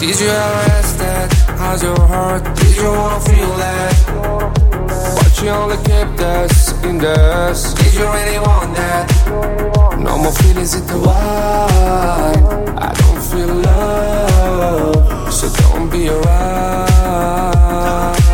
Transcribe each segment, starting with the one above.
Did you ever ask that? How's your heart? Did you wanna feel that? But you only kept us in the dust. Did you really want that? No more feelings in the wild. I don't feel love, so don't be around.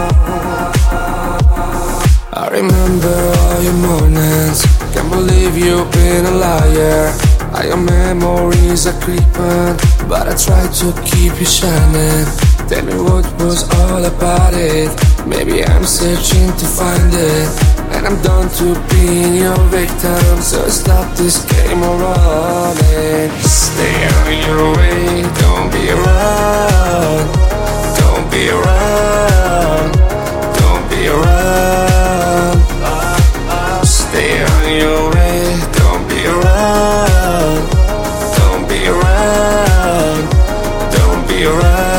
I remember all your mornings. Can't believe you've been a liar. All your memories are creeping, but I try to keep you shining. Tell me what was all about it. Maybe I'm searching to find it, and I'm done to being your victim. So stop this game of running. Stay on your way, don't be around. Don't be around. Don't be around. Stay on your way, don't be around. Don't be around. Don't be around.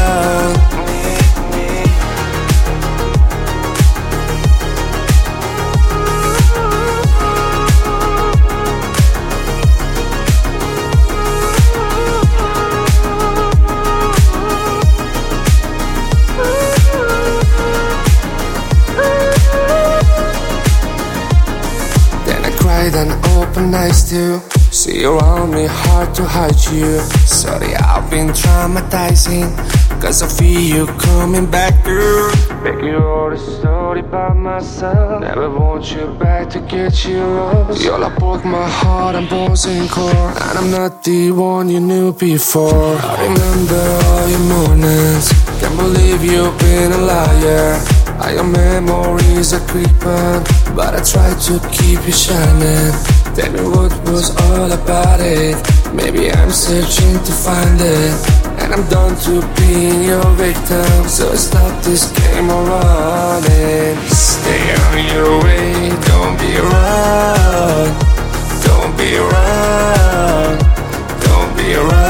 And open eyes to see around me, hard to hide you. Sorry, I've been traumatizing, cause I feel you coming back, girl. Make you all the story by myself. Never want you back to get you lost. You're like both my heart and bones and core, and I'm not the one you knew before. I remember all your mornings. Can't believe you've been a liar. All your memories are creeping, but I try to keep you shining. Tell me what was all about it. Maybe I'm searching to find it, and I'm done to being your victim. So stop this game of running. Stay on your way, don't be around. Don't be around. Don't be around.